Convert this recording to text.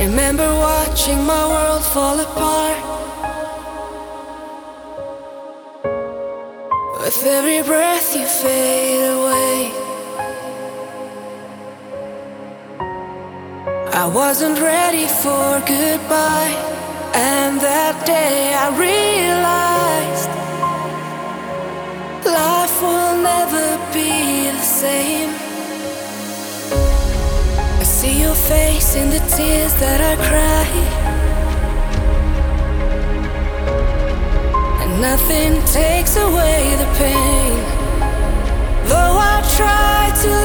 Remember watching my world fall apart. With every breath you fade away. I wasn't ready for goodbye, and that day I realized life will never be the same. I see your face in the tears that I cry, and nothing takes away the pain. Though I try to